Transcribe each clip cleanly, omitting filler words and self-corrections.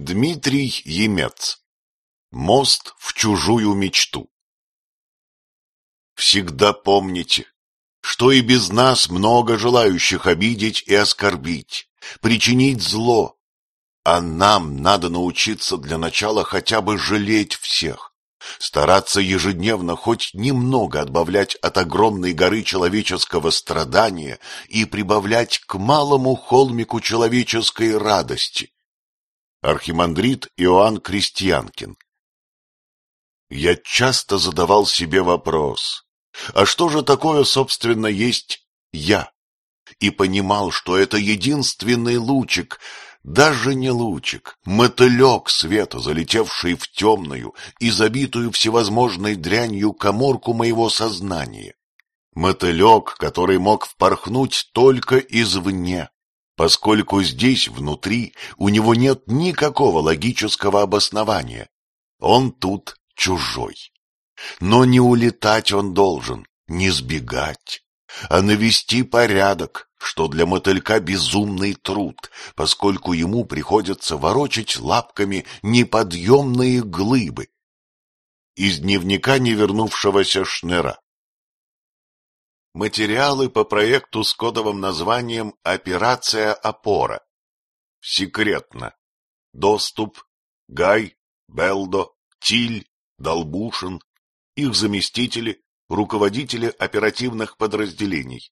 Дмитрий Емец. Мост в чужую мечту. Всегда помните, что и без нас много желающих обидеть и оскорбить, причинить зло, а нам надо научиться для начала хотя бы жалеть всех, стараться ежедневно хоть немного отбавлять от огромной горы человеческого страдания и прибавлять к малому холмику человеческой радости. Архимандрит Иоанн Крестьянкин. Я часто задавал себе вопрос, а что же такое, собственно, есть я? И понимал, что это единственный лучик, даже не лучик, мотылек света, залетевший в темную и забитую всевозможной дрянью каморку моего сознания. Мотылек, который мог впорхнуть только извне, поскольку здесь, внутри, у него нет никакого логического обоснования. Он тут чужой. Но не улетать он должен, не сбегать, а навести порядок, что для мотылька безумный труд, поскольку ему приходится ворочать лапками неподъемные глыбы. Из дневника невернувшегося Шнера. Материалы по проекту с кодовым названием «Операция Опора». Секретно. Доступ Гай, Белдо, Тиль, Долбушин, их заместители, руководители оперативных подразделений.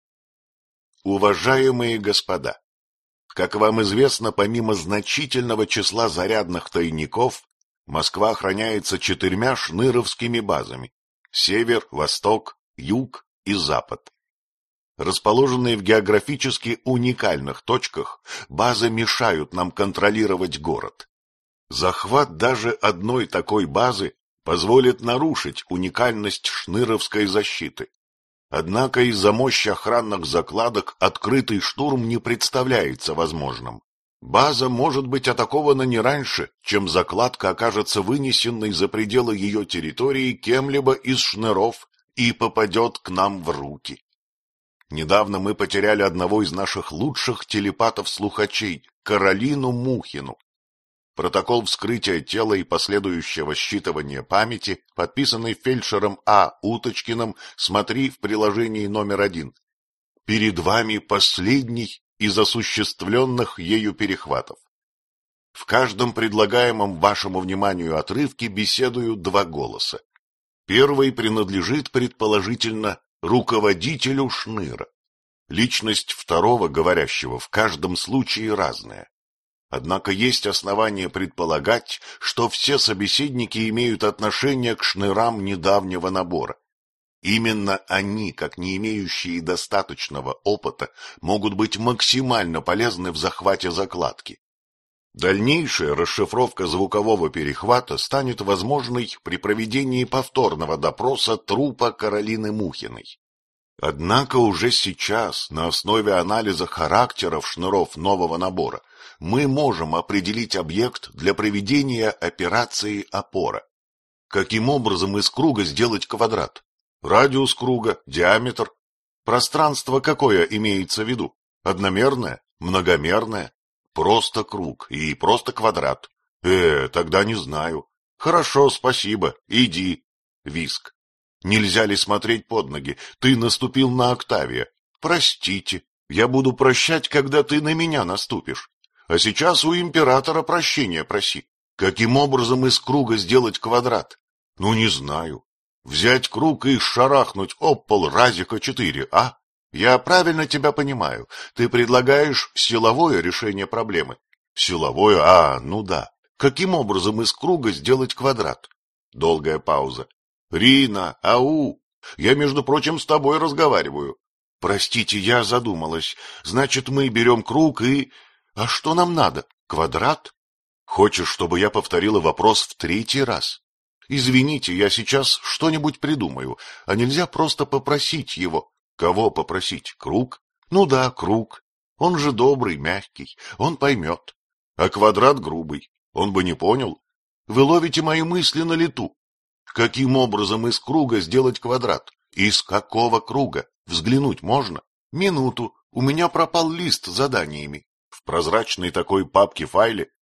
Уважаемые господа, как вам известно, помимо значительного числа зарядных тайников, Москва охраняется 4 шныровскими базами – север, восток, юг и запад. Расположенные в географически уникальных точках, базы мешают нам контролировать город. Захват даже одной такой базы позволит нарушить уникальность шныровской защиты. Однако из-за мощи охранных закладок открытый штурм не представляется возможным. База может быть атакована не раньше, чем закладка окажется вынесенной за пределы ее территории кем-либо из шныров и попадет к нам в руки. Недавно мы потеряли одного из наших лучших телепатов-слухачей, Каролину Мухину. Протокол вскрытия тела и последующего считывания памяти, подписанный фельдшером А. Уточкиным, смотри в приложении номер 1. Перед вами последний из осуществленных ею перехватов. В каждом предлагаемом вашему вниманию отрывке беседуют 2 голоса. Первый принадлежит, предположительно, руководителю шныра. Личность второго говорящего в каждом случае разная. Однако есть основания предполагать, что все собеседники имеют отношение к шнырам недавнего набора. Именно они, как не имеющие достаточного опыта, могут быть максимально полезны в захвате закладки. Дальнейшая расшифровка звукового перехвата станет возможной при проведении повторного допроса трупа Каролины Мухиной. Однако уже сейчас, на основе анализа характеров шныров нового набора, мы можем определить объект для проведения операции «Опора». Каким образом из круга сделать квадрат? Радиус круга, диаметр. Пространство какое имеется в виду? Одномерное? Многомерное? Просто круг и просто квадрат. Тогда не знаю. Хорошо, спасибо, иди. Виск. Нельзя ли смотреть под ноги? Ты наступил на Октавия. Простите, я буду прощать, когда ты на меня наступишь. А сейчас у императора прощения проси. Каким образом из круга сделать квадрат? Ну, не знаю. Взять круг и шарахнуть об пол разика 4, а? Я правильно тебя понимаю. Ты предлагаешь силовое решение проблемы. Силовое? Ну да. Каким образом из круга сделать квадрат? Долгая пауза. Рина, ау! Я, между прочим, с тобой разговариваю. Простите, я задумалась. Значит, мы берем круг и... А что нам надо? Квадрат? Хочешь, чтобы я повторила вопрос в 3-й раз? Извините, я сейчас что-нибудь придумаю, а нельзя просто попросить его. Кого попросить? Круг? Ну да, круг. Он же добрый, мягкий, он поймет. А квадрат грубый, он бы не понял. Вы ловите мои мысли на лету. Каким образом из круга сделать квадрат? Из какого круга? Взглянуть можно? Минуту, у меня пропал лист с заданиями. В прозрачной такой папке-файле